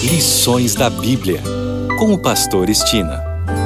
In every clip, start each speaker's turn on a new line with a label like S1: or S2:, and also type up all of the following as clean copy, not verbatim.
S1: Lições da Bíblia, com o pastor Estina.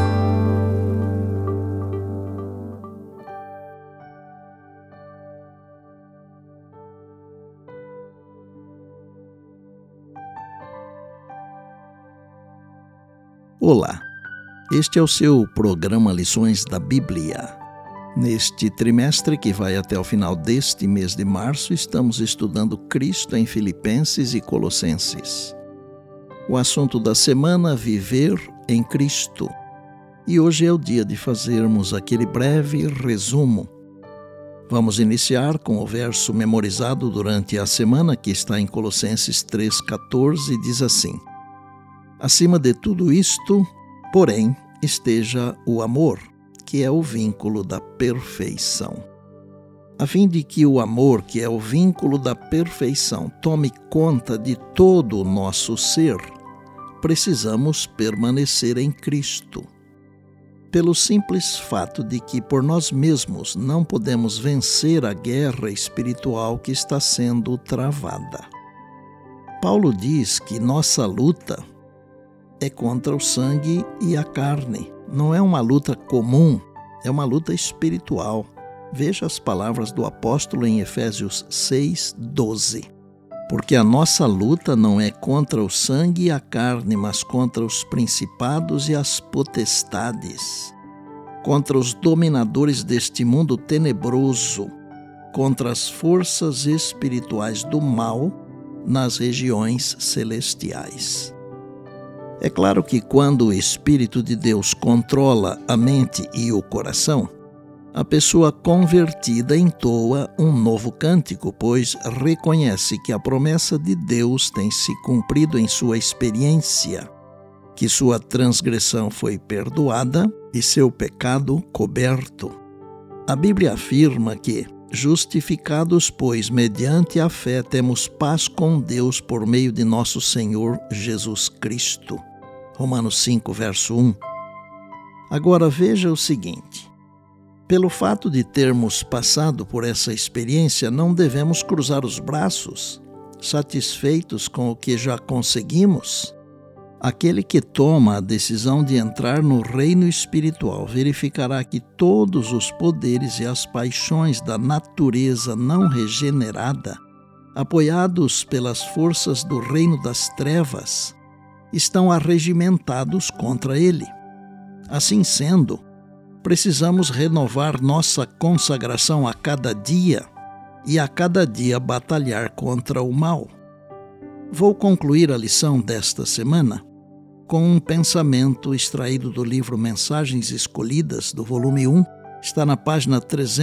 S2: Olá, este é o seu programa Lições da Bíblia. Neste trimestre, que vai até o final deste mês de março, estamos estudando Cristo em Filipenses e Colossenses. O assunto da semana, viver em Cristo. E hoje é o dia de fazermos aquele breve resumo. Vamos iniciar com o verso memorizado durante a semana, que está em Colossenses 3,14, diz assim: Acima de tudo isto, porém, esteja o amor, que é o vínculo da perfeição. A fim de que o amor, que é o vínculo da perfeição, tome conta de todo o nosso ser, precisamos permanecer em Cristo. Pelo simples fato de que por nós mesmos não podemos vencer a guerra espiritual que está sendo travada. Paulo diz que nossa luta é contra o sangue e a carne. Não é uma luta comum, é uma luta espiritual. Veja as palavras do apóstolo em Efésios 6:12. Porque a nossa luta não é contra o sangue e a carne, mas contra os principados e as potestades, contra os dominadores deste mundo tenebroso, contra as forças espirituais do mal nas regiões celestiais. É claro que quando o Espírito de Deus controla a mente e o coração, a pessoa convertida entoa um novo cântico, pois reconhece que a promessa de Deus tem se cumprido em sua experiência, que sua transgressão foi perdoada e seu pecado coberto. A Bíblia afirma que, justificados, pois, mediante a fé, temos paz com Deus por meio de nosso Senhor Jesus Cristo. Romanos 5, verso 1. Agora veja o seguinte: pelo fato de termos passado por essa experiência, não devemos cruzar os braços, satisfeitos com o que já conseguimos. Aquele que toma a decisão de entrar no reino espiritual verificará que todos os poderes e as paixões da natureza não regenerada, apoiados pelas forças do reino das trevas, estão arregimentados contra ele. Assim sendo, precisamos renovar nossa consagração a cada dia e a cada dia batalhar contra o mal. Vou concluir a lição desta semana com um pensamento extraído do livro Mensagens Escolhidas, do volume 1, está na página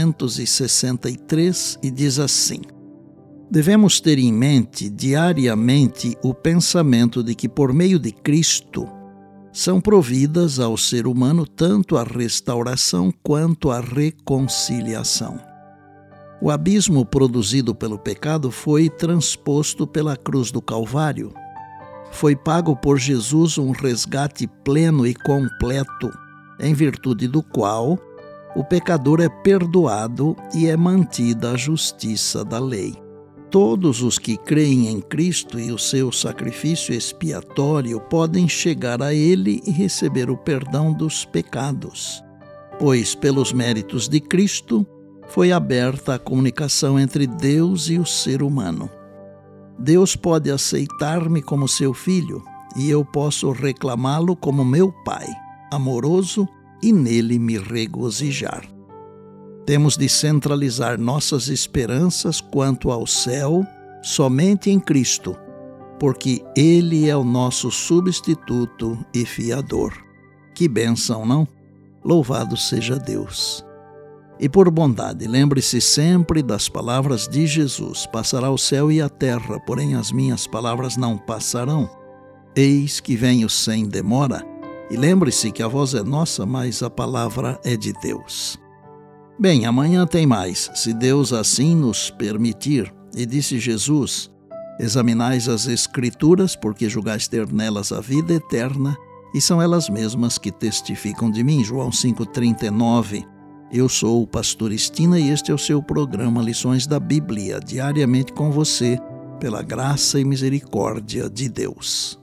S2: 363 e diz assim: devemos ter em mente diariamente o pensamento de que por meio de Cristo são providas ao ser humano tanto a restauração quanto a reconciliação. O abismo produzido pelo pecado foi transposto pela cruz do Calvário. Foi pago por Jesus um resgate pleno e completo, em virtude do qual o pecador é perdoado e é mantida a justiça da lei. Todos os que creem em Cristo e o seu sacrifício expiatório podem chegar a Ele e receber o perdão dos pecados, pois pelos méritos de Cristo foi aberta a comunicação entre Deus e o ser humano. Deus pode aceitar-me como seu filho e eu posso reclamá-lo como meu pai, amoroso, e nele me regozijar. Temos de centralizar nossas esperanças quanto ao céu somente em Cristo, porque Ele é o nosso substituto e fiador. Que bênção, não? Louvado seja Deus! E por bondade, lembre-se sempre das palavras de Jesus: passará o céu e a terra, porém as minhas palavras não passarão. Eis que venho sem demora. E lembre-se que a voz é nossa, mas a palavra é de Deus. Bem, amanhã tem mais, se Deus assim nos permitir. E disse Jesus: examinais as Escrituras, porque julgais ter nelas a vida eterna, e são elas mesmas que testificam de mim. João 5,39. Eu sou o pastor Estina e este é o seu programa Lições da Bíblia, diariamente com você, pela graça e misericórdia de Deus.